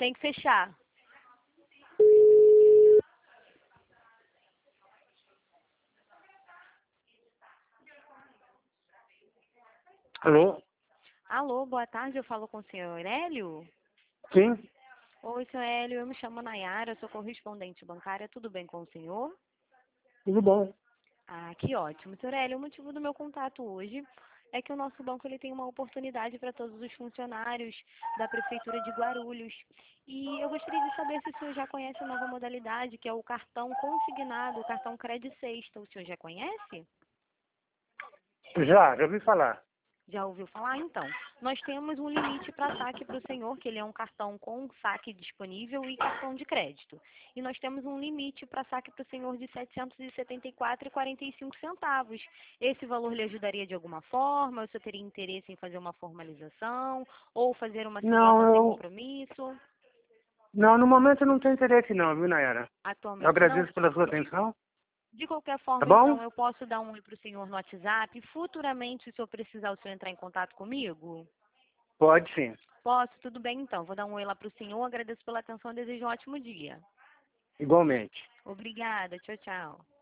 Tem que fechar. Alô? Alô, boa tarde, eu falo com o senhor Hélio? Sim, Oi, senhor Hélio, eu me chamo Nayara, sou correspondente bancária, tudo bem com o senhor? tudo bom. Ah, que ótimo. Senhor Hélio, o motivo do meu contato hoje é que o nosso banco ele tem uma oportunidade para todos os funcionários da Prefeitura de Guarulhos. E eu gostaria de saber se o senhor já conhece a nova modalidade, que é o cartão consignado, o cartão Cred Sexta. O senhor já conhece? Já ouvi falar. Já ouviu falar? Então, nós temos um limite para saque para o senhor, que ele é um cartão com saque disponível e cartão de crédito. E nós temos um limite para saque para o senhor de R$ 774,45. Esse valor lhe ajudaria de alguma forma? O senhor teria interesse em fazer uma formalização ou fazer uma Não, simulação sem compromisso? não, no momento eu não tenho interesse não, viu, Nayara? Eu Atualmente não. agradeço pela sua atenção, De qualquer tá forma, bom? então, eu posso dar um oi para o senhor no WhatsApp. Futuramente, se o senhor precisar, o senhor entrar em contato comigo? Pode sim, Posso, tudo bem então. Vou dar um oi lá para o senhor, agradeço pela atenção e desejo um ótimo dia. igualmente. Obrigada, tchau, tchau.